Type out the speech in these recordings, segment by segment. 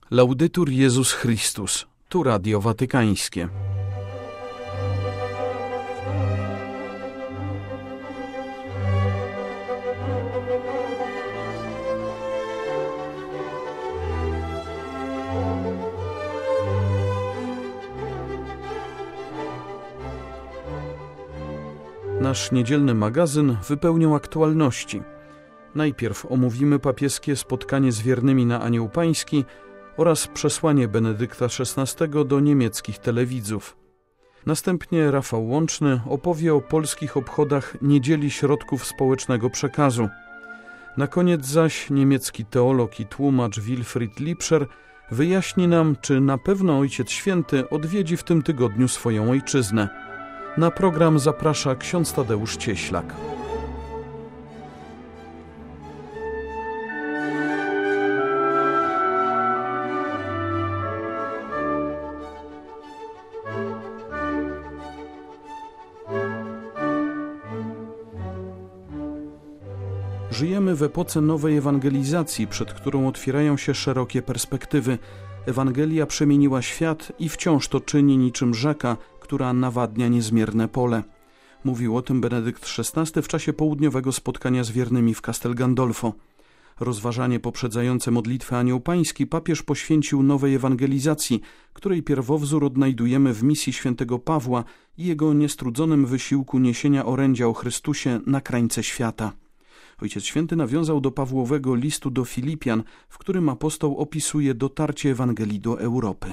Laudetur Jezus Chrystus. Tu Radio Watykańskie. Nasz niedzielny magazyn wypełnią aktualności. Najpierw omówimy papieskie spotkanie z wiernymi na Anioł Pański oraz przesłanie Benedykta XVI do niemieckich telewidzów. Następnie Rafał Łączny opowie o polskich obchodach Niedzieli Środków Społecznego Przekazu. Na koniec zaś niemiecki teolog i tłumacz Wilfried Lipscher wyjaśni nam, czy na pewno Ojciec Święty odwiedzi w tym tygodniu swoją ojczyznę. Na program zaprasza ksiądz Tadeusz Cieślak. Żyjemy w epoce nowej ewangelizacji, przed którą otwierają się szerokie perspektywy. Ewangelia przemieniła świat i wciąż to czyni niczym rzeka, która nawadnia niezmierne pole. Mówił o tym Benedykt XVI w czasie południowego spotkania z wiernymi w Castel Gandolfo. Rozważanie poprzedzające modlitwę Anioł Pański papież poświęcił nowej ewangelizacji, której pierwowzór odnajdujemy w misji świętego Pawła i jego niestrudzonym wysiłku niesienia orędzia o Chrystusie na krańce świata. Ojciec Święty nawiązał do Pawłowego listu do Filipian, w którym apostoł opisuje dotarcie Ewangelii do Europy.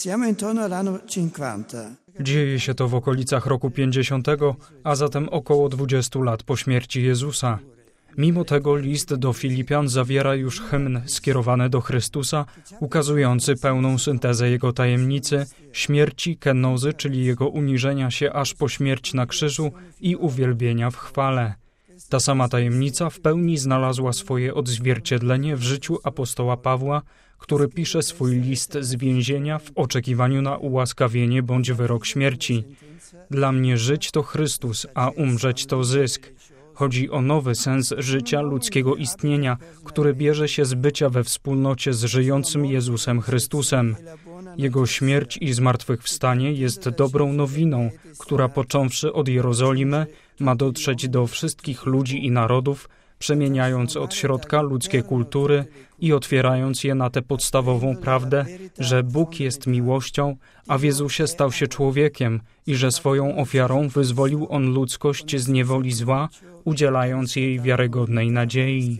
Dzieje się to w okolicach roku 50, a zatem około 20 lat po śmierci Jezusa. Mimo tego list do Filipian zawiera już hymn skierowany do Chrystusa, ukazujący pełną syntezę Jego tajemnicy, śmierci, kenozy, czyli Jego uniżenia się aż po śmierć na krzyżu i uwielbienia w chwale. Ta sama tajemnica w pełni znalazła swoje odzwierciedlenie w życiu apostoła Pawła, który pisze swój list z więzienia w oczekiwaniu na ułaskawienie bądź wyrok śmierci. Dla mnie żyć to Chrystus, a umrzeć to zysk. Chodzi o nowy sens życia ludzkiego istnienia, który bierze się z bycia we wspólnocie z żyjącym Jezusem Chrystusem. Jego śmierć i zmartwychwstanie jest dobrą nowiną, która począwszy od Jerozolimy ma dotrzeć do wszystkich ludzi i narodów, przemieniając od środka ludzkie kultury i otwierając je na tę podstawową prawdę, że Bóg jest miłością, a w Jezusie stał się człowiekiem i że swoją ofiarą wyzwolił On ludzkość z niewoli zła, udzielając jej wiarygodnej nadziei.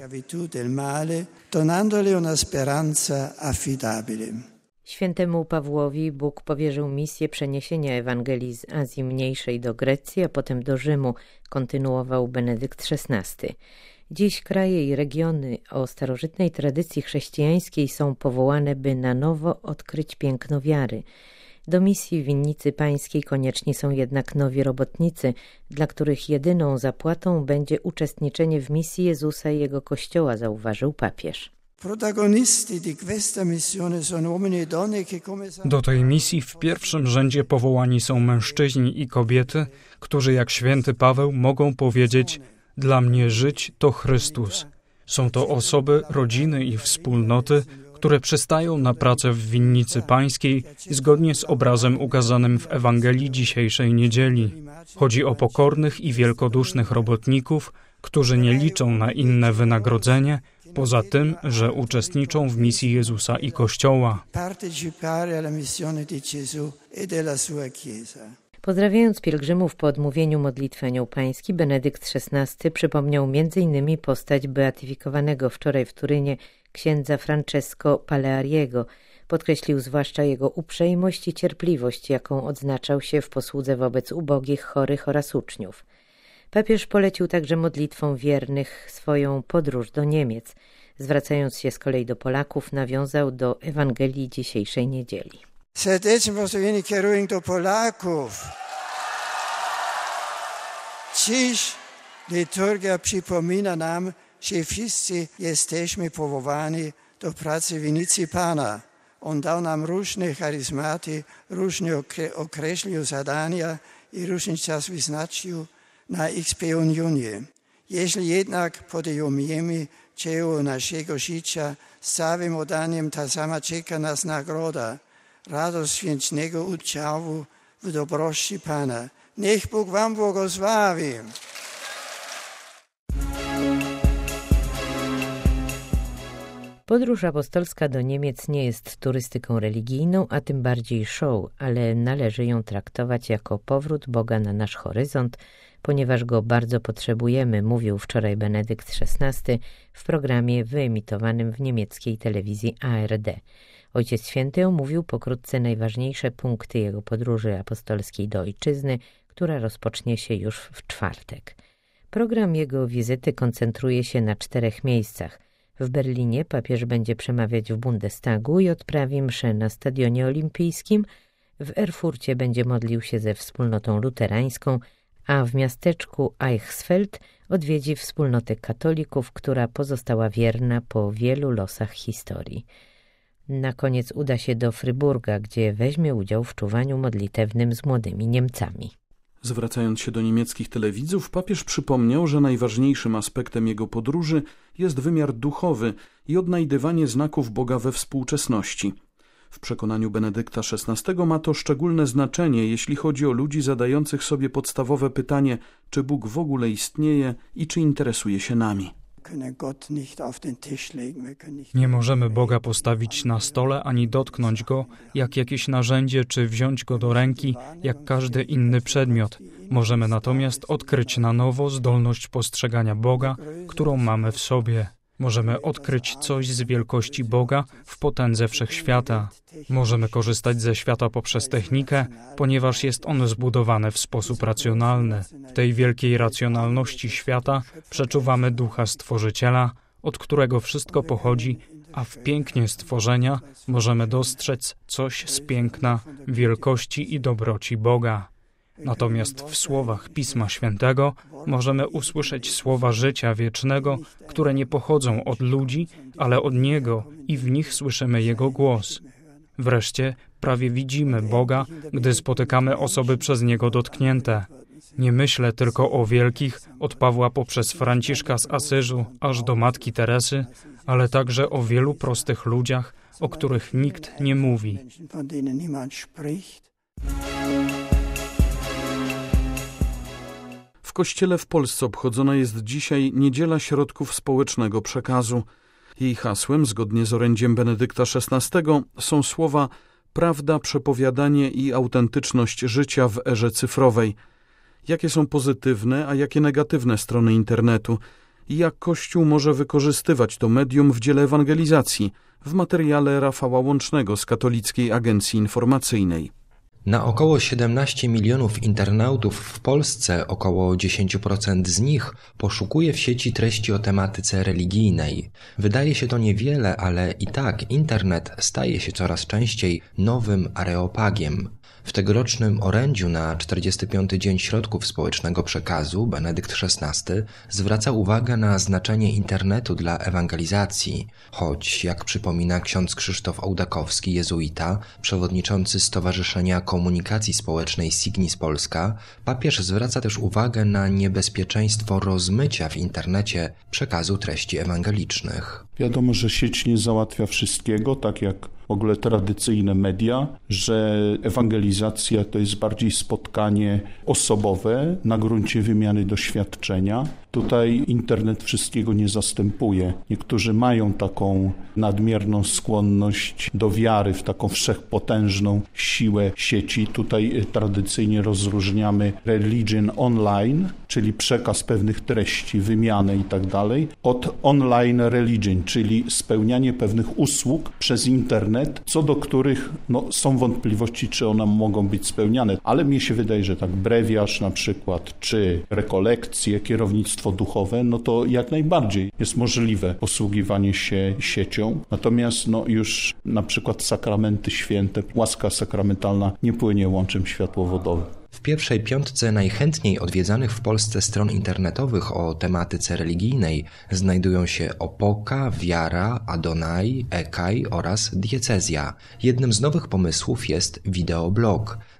Świętemu Pawłowi Bóg powierzył misję przeniesienia Ewangelii z Azji Mniejszej do Grecji, a potem do Rzymu, kontynuował Benedykt XVI. Dziś kraje i regiony o starożytnej tradycji chrześcijańskiej są powołane, by na nowo odkryć piękno wiary. Do misji winnicy pańskiej konieczni są jednak nowi robotnicy, dla których jedyną zapłatą będzie uczestniczenie w misji Jezusa i Jego Kościoła, zauważył papież. Do tej misji w pierwszym rzędzie powołani są mężczyźni i kobiety, którzy jak święty Paweł mogą powiedzieć: dla mnie żyć to Chrystus. Są to osoby, rodziny i wspólnoty, które przystają na pracę w winnicy pańskiej zgodnie z obrazem ukazanym w Ewangelii dzisiejszej niedzieli. Chodzi o pokornych i wielkodusznych robotników, którzy nie liczą na inne wynagrodzenie, poza tym, że uczestniczą w misji Jezusa i Kościoła. Pozdrawiając pielgrzymów po odmówieniu modlitwy Anioł Pański, Benedykt XVI przypomniał m.in. postać beatyfikowanego wczoraj w Turynie księdza Francesco Paleariego. Podkreślił zwłaszcza jego uprzejmość i cierpliwość, jaką odznaczał się w posłudze wobec ubogich, chorych oraz uczniów. Papież polecił także modlitwom wiernych swoją podróż do Niemiec. Zwracając się z kolei do Polaków, nawiązał do Ewangelii dzisiejszej niedzieli. Serdeczne pozdrowienie kieruję do Polaków. Dziś liturgia przypomina nam, że wszyscy jesteśmy powołani do pracy w winnicy Pana. On dał nam różne charyzmaty, różne określił zadania i różny czas wyznaczył na ich spełnienie. Jeśli jednak podejmujemy dziełu naszego życia, z całym oddaniem ta sama czeka nas nagroda, radość wiecznego udziału w dobroci Pana. Niech Bóg wam błogosławi. Podróż apostolska do Niemiec nie jest turystyką religijną, a tym bardziej show, ale należy ją traktować jako powrót Boga na nasz horyzont, ponieważ go bardzo potrzebujemy, mówił wczoraj Benedykt XVI w programie wyemitowanym w niemieckiej telewizji ARD. Ojciec Święty omówił pokrótce najważniejsze punkty jego podróży apostolskiej do ojczyzny, która rozpocznie się już w czwartek. Program jego wizyty koncentruje się na 4 miejscach. W Berlinie papież będzie przemawiać w Bundestagu i odprawi mszę na Stadionie Olimpijskim. W Erfurcie będzie modlił się ze wspólnotą luterańską, a w miasteczku Eichsfeld odwiedzi wspólnotę katolików, która pozostała wierna po wielu losach historii. Na koniec uda się do Fryburga, gdzie weźmie udział w czuwaniu modlitewnym z młodymi Niemcami. Zwracając się do niemieckich telewidzów, papież przypomniał, że najważniejszym aspektem jego podróży jest wymiar duchowy i odnajdywanie znaków Boga we współczesności. W przekonaniu Benedykta XVI ma to szczególne znaczenie, jeśli chodzi o ludzi zadających sobie podstawowe pytanie, czy Bóg w ogóle istnieje i czy interesuje się nami. Nie możemy Boga postawić na stole ani dotknąć Go jak jakieś narzędzie, czy wziąć Go do ręki jak każdy inny przedmiot. Możemy natomiast odkryć na nowo zdolność postrzegania Boga, którą mamy w sobie. Możemy odkryć coś z wielkości Boga w potędze wszechświata. Możemy korzystać ze świata poprzez technikę, ponieważ jest on zbudowany w sposób racjonalny. W tej wielkiej racjonalności świata przeczuwamy Ducha Stworzyciela, od którego wszystko pochodzi, a w pięknie stworzenia możemy dostrzec coś z piękna, wielkości i dobroci Boga. Natomiast w słowach Pisma Świętego możemy usłyszeć słowa życia wiecznego, które nie pochodzą od ludzi, ale od Niego i w nich słyszymy Jego głos. Wreszcie prawie widzimy Boga, gdy spotykamy osoby przez Niego dotknięte. Nie myślę tylko o wielkich, od Pawła poprzez Franciszka z Asyżu aż do Matki Teresy, ale także o wielu prostych ludziach, o których nikt nie mówi. W kościele w Polsce obchodzona jest dzisiaj Niedziela Środków Społecznego Przekazu. Jej hasłem, zgodnie z orędziem Benedykta XVI, są słowa prawda, przepowiadanie i autentyczność życia w erze cyfrowej. Jakie są pozytywne, a jakie negatywne strony internetu i jak Kościół może wykorzystywać to medium w dziele ewangelizacji, w materiale Rafała Łącznego z Katolickiej Agencji Informacyjnej. Na około 17 milionów internautów w Polsce około 10% z nich poszukuje w sieci treści o tematyce religijnej. Wydaje się to niewiele, ale i tak internet staje się coraz częściej nowym areopagiem. W tegorocznym orędziu na 45. Dzień Środków Społecznego Przekazu Benedykt XVI zwraca uwagę na znaczenie internetu dla ewangelizacji, choć, jak przypomina ksiądz Krzysztof Ołdakowski, jezuita, przewodniczący Stowarzyszenia Komunikacji Społecznej Signis Polska, papież zwraca też uwagę na niebezpieczeństwo rozmycia w internecie przekazu treści ewangelicznych. Wiadomo, że sieć nie załatwia wszystkiego, tak jak w ogóle tradycyjne media, że ewangelizacja to jest bardziej spotkanie osobowe na gruncie wymiany doświadczenia. Tutaj internet wszystkiego nie zastępuje. Niektórzy mają taką nadmierną skłonność do wiary w taką wszechpotężną siłę sieci. Tutaj tradycyjnie rozróżniamy religion online, czyli przekaz pewnych treści, wymianę i tak dalej, od online religion, czyli spełnianie pewnych usług przez internet, co do których są wątpliwości, czy one mogą być spełniane. Ale mnie się wydaje, że tak brewiarz na przykład, czy rekolekcje, kierownictwo duchowe, to jak najbardziej jest możliwe posługiwanie się siecią. Natomiast już na przykład sakramenty święte, łaska sakramentalna nie płynie łączem światłowodowym. W pierwszej 5 najchętniej odwiedzanych w Polsce stron internetowych o tematyce religijnej znajdują się Opoka, Wiara, Adonai, Ekaj oraz Diecezja. Jednym z nowych pomysłów jest wideoblog.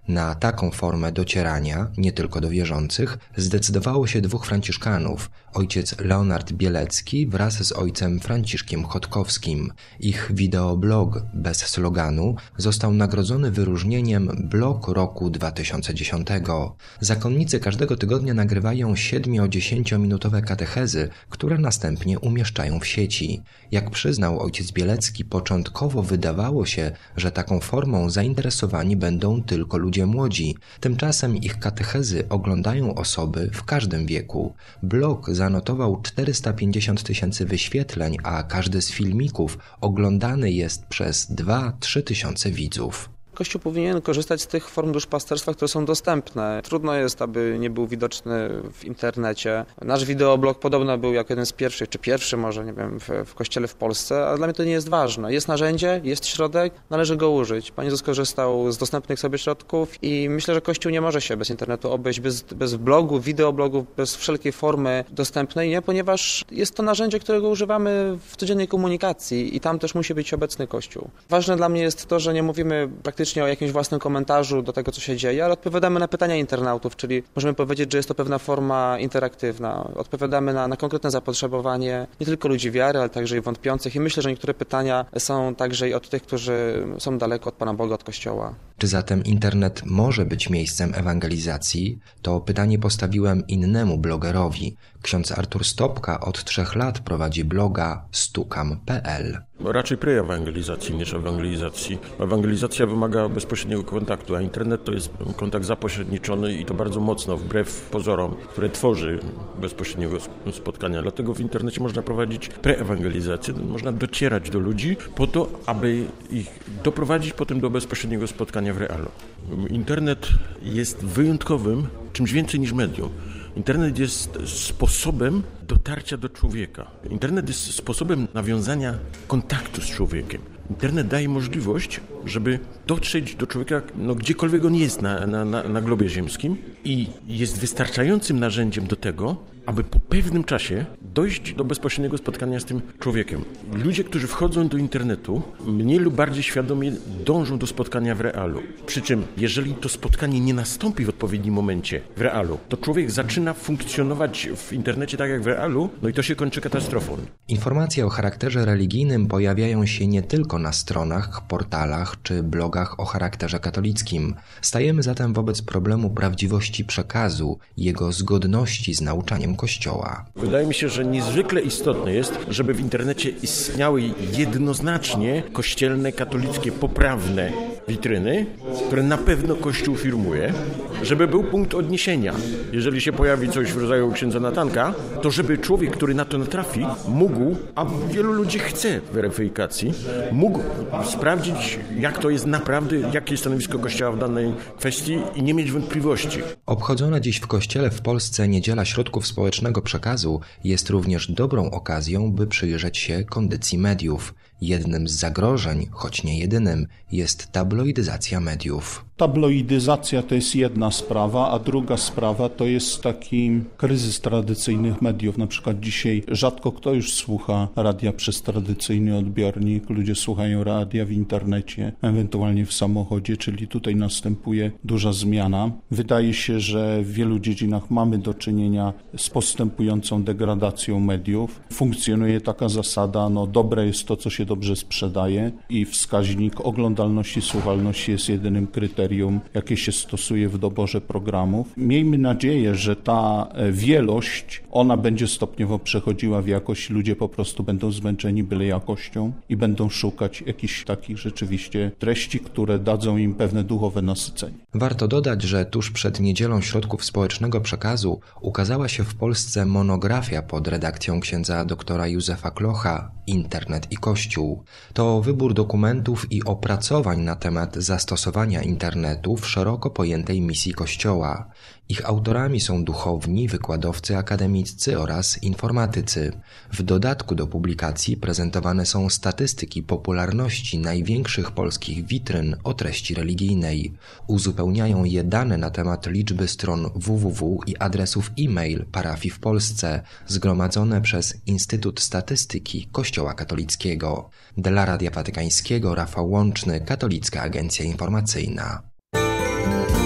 Na taką formę docierania, nie tylko do wierzących, zdecydowało się 2 franciszkanów, ojciec Leonard Bielecki wraz z ojcem Franciszkiem Chodkowskim. Ich wideoblog bez sloganu został nagrodzony wyróżnieniem Blog Roku 2010. Zakonnicy każdego tygodnia nagrywają 7-10-minutowe katechezy, które następnie umieszczają w sieci. Jak przyznał ojciec Bielecki, początkowo wydawało się, że taką formą zainteresowani będą tylko ludzie młodzi. Tymczasem ich katechezy oglądają osoby w każdym wieku. Blog zanotował 450 000 wyświetleń, a każdy z filmików oglądany jest przez 2-3 tysiące widzów. Kościół powinien korzystać z tych form duszpasterstwa, które są dostępne. Trudno jest, aby nie był widoczny w internecie. Nasz wideoblog podobno był jako jeden z pierwszych, czy pierwszy może, nie wiem, w kościele w Polsce, ale dla mnie to nie jest ważne. Jest narzędzie, jest środek, należy go użyć. Pan Jezus korzystał z dostępnych sobie środków i myślę, że Kościół nie może się bez internetu obejść, bez blogu, wideoblogów, bez wszelkiej formy dostępnej, nie? Ponieważ jest to narzędzie, którego używamy w codziennej komunikacji i tam też musi być obecny Kościół. Ważne dla mnie jest to, że nie mówimy praktycznie o jakimś własnym komentarzu do tego, co się dzieje, ale odpowiadamy na pytania internautów, czyli możemy powiedzieć, że jest to pewna forma interaktywna. Odpowiadamy na konkretne zapotrzebowanie nie tylko ludzi wiary, ale także i wątpiących i myślę, że niektóre pytania są także i od tych, którzy są daleko od Pana Boga, od Kościoła. Czy zatem internet może być miejscem ewangelizacji? To pytanie postawiłem innemu blogerowi. Ksiądz Artur Stopka od 3 lat prowadzi bloga stukam.pl. Raczej preewangelizacji niż ewangelizacji. Ewangelizacja wymaga bezpośredniego kontaktu, a internet to jest kontakt zapośredniczony i to bardzo mocno, wbrew pozorom, które tworzy bezpośredniego spotkania. Dlatego w internecie można prowadzić preewangelizację, można docierać do ludzi po to, aby ich doprowadzić potem do bezpośredniego spotkania w realu. Internet jest wyjątkowym, czymś więcej niż medium. Internet jest sposobem dotarcia do człowieka. Internet jest sposobem nawiązania kontaktu z człowiekiem. Internet daje możliwość, żeby dotrzeć do człowieka, gdziekolwiek on jest na globie ziemskim i jest wystarczającym narzędziem do tego, aby po pewnym czasie dojść do bezpośredniego spotkania z tym człowiekiem. Ludzie, którzy wchodzą do internetu, mniej lub bardziej świadomie dążą do spotkania w realu. Przy czym, jeżeli to spotkanie nie nastąpi w odpowiednim momencie w realu, to człowiek zaczyna funkcjonować w internecie tak jak w realu, i to się kończy katastrofą. Informacje o charakterze religijnym pojawiają się nie tylko na stronach, portalach czy blogach o charakterze katolickim. Stajemy zatem wobec problemu prawdziwości przekazu, jego zgodności z nauczaniem Kościoła. Wydaje mi się, że niezwykle istotne jest, żeby w internecie istniały jednoznacznie kościelne, katolickie, poprawne witryny, które na pewno Kościół firmuje, żeby był punkt odniesienia. Jeżeli się pojawi coś w rodzaju księdza Natanka, to żeby człowiek, który na to natrafi, mógł, a wielu ludzi chce weryfikacji, mógł sprawdzić, jak to jest naprawdę, jakie jest stanowisko Kościoła w danej kwestii i nie mieć wątpliwości. Obchodzona dziś w Kościele w Polsce Niedziela Środków Społecznego Przekazu jest również dobrą okazją, by przyjrzeć się kondycji mediów. Jednym z zagrożeń, choć nie jedynym, jest tabloidyzacja mediów. Tabloidyzacja to jest jedna sprawa, a druga sprawa to jest taki kryzys tradycyjnych mediów. Na przykład dzisiaj rzadko kto już słucha radia przez tradycyjny odbiornik. Ludzie słuchają radia w internecie, ewentualnie w samochodzie, czyli tutaj następuje duża zmiana. Wydaje się, że w wielu dziedzinach mamy do czynienia z postępującą degradacją mediów. Funkcjonuje taka zasada, dobre jest to, co się dobrze sprzedaje i wskaźnik oglądalności, słuchalności jest jedynym kryterium, jakie się stosuje w doborze programów. Miejmy nadzieję, że ta wielość, ona będzie stopniowo przechodziła w jakość. Ludzie po prostu będą zmęczeni byle jakością i będą szukać jakichś takich rzeczywiście treści, które dadzą im pewne duchowe nasycenie. Warto dodać, że tuż przed Niedzielą Środków Społecznego Przekazu ukazała się w Polsce monografia pod redakcją księdza doktora Józefa Klocha Internet i Kościół. To wybór dokumentów i opracowań na temat zastosowania internetu w szeroko pojętej misji Kościoła. Ich autorami są duchowni, wykładowcy akademiccy oraz informatycy. W dodatku do publikacji prezentowane są statystyki popularności największych polskich witryn o treści religijnej. Uzupełniają je dane na temat liczby stron www i adresów e-mail parafii w Polsce, zgromadzone przez Instytut Statystyki Kościoła Katolickiego. Dla Radia Watykańskiego Rafał Łączny, Katolicka Agencja Informacyjna.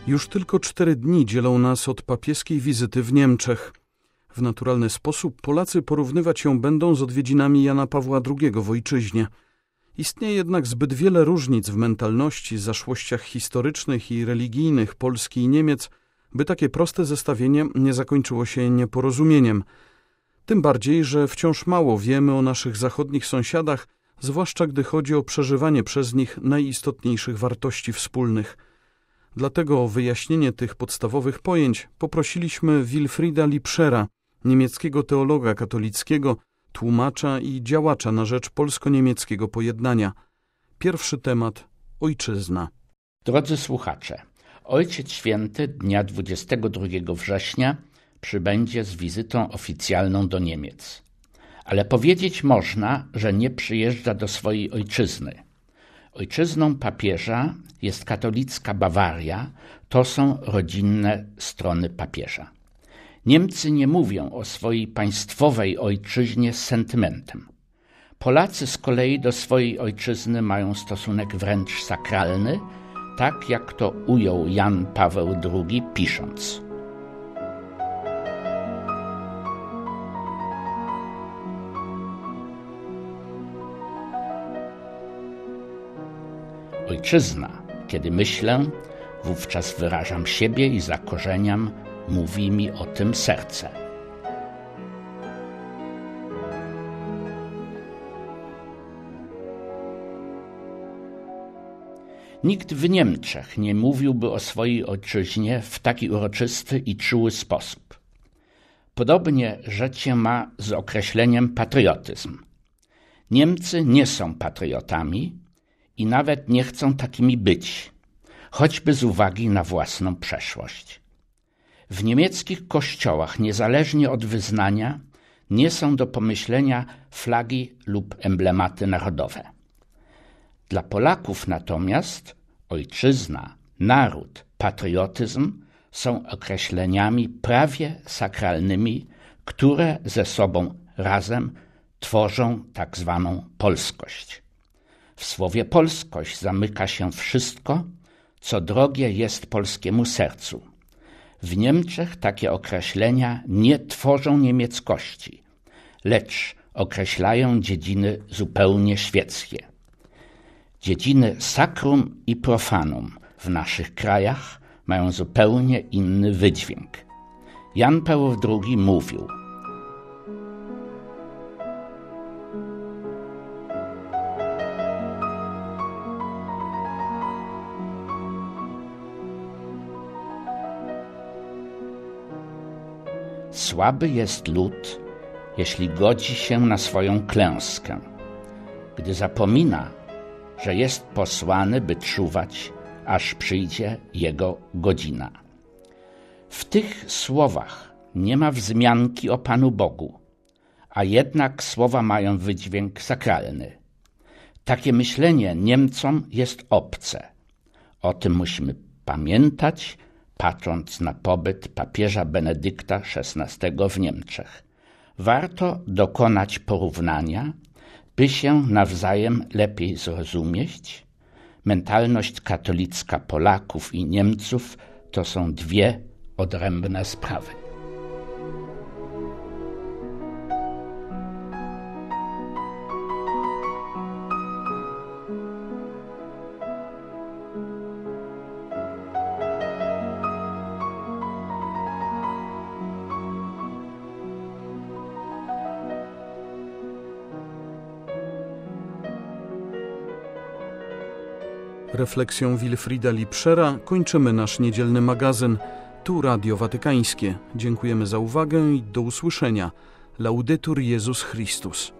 Już tylko 4 dni dzielą nas od papieskiej wizyty w Niemczech. W naturalny sposób Polacy porównywać ją będą z odwiedzinami Jana Pawła II w ojczyźnie. Istnieje jednak zbyt wiele różnic w mentalności, zaszłościach historycznych i religijnych Polski i Niemiec, by takie proste zestawienie nie zakończyło się nieporozumieniem. Tym bardziej, że wciąż mało wiemy o naszych zachodnich sąsiadach, zwłaszcza gdy chodzi o przeżywanie przez nich najistotniejszych wartości wspólnych. Dlatego o wyjaśnienie tych podstawowych pojęć poprosiliśmy Wilfrieda Liebschera, niemieckiego teologa katolickiego, tłumacza i działacza na rzecz polsko-niemieckiego pojednania. Pierwszy temat – ojczyzna. Drodzy słuchacze, Ojciec Święty dnia 22 września przybędzie z wizytą oficjalną do Niemiec. Ale powiedzieć można, że nie przyjeżdża do swojej ojczyzny. Ojczyzną papieża jest katolicka Bawaria, to są rodzinne strony papieża. Niemcy nie mówią o swojej państwowej ojczyźnie z sentymentem. Polacy z kolei do swojej ojczyzny mają stosunek wręcz sakralny, tak jak to ujął Jan Paweł II pisząc: ojczyzna, kiedy myślę, wówczas wyrażam siebie i zakorzeniam, mówi mi o tym serce. Nikt w Niemczech nie mówiłby o swojej ojczyźnie w taki uroczysty i czuły sposób. Podobnie rzecz się ma z określeniem patriotyzm. Niemcy nie są patriotami i nawet nie chcą takimi być, choćby z uwagi na własną przeszłość. W niemieckich kościołach, niezależnie od wyznania, nie są do pomyślenia flagi lub emblematy narodowe. Dla Polaków natomiast ojczyzna, naród, patriotyzm są określeniami prawie sakralnymi, które ze sobą razem tworzą tak zwaną polskość. W słowie polskość zamyka się wszystko, co drogie jest polskiemu sercu. W Niemczech takie określenia nie tworzą niemieckości, lecz określają dziedziny zupełnie świeckie. Dziedziny sacrum i profanum w naszych krajach mają zupełnie inny wydźwięk. Jan Paweł II mówił: słaby jest lud, jeśli godzi się na swoją klęskę, gdy zapomina, że jest posłany, by czuwać, aż przyjdzie jego godzina. W tych słowach nie ma wzmianki o Panu Bogu, a jednak słowa mają wydźwięk sakralny. Takie myślenie Niemcom jest obce. O tym musimy pamiętać, patrząc na pobyt papieża Benedykta XVI w Niemczech. Warto dokonać porównania, by się nawzajem lepiej zrozumieć. Mentalność katolicka Polaków i Niemców to są dwie odrębne sprawy. Refleksją Wilfrieda Liebschera kończymy nasz niedzielny magazyn. Tu Radio Watykańskie. Dziękujemy za uwagę i do usłyszenia. Laudetur Jezus Chrystus.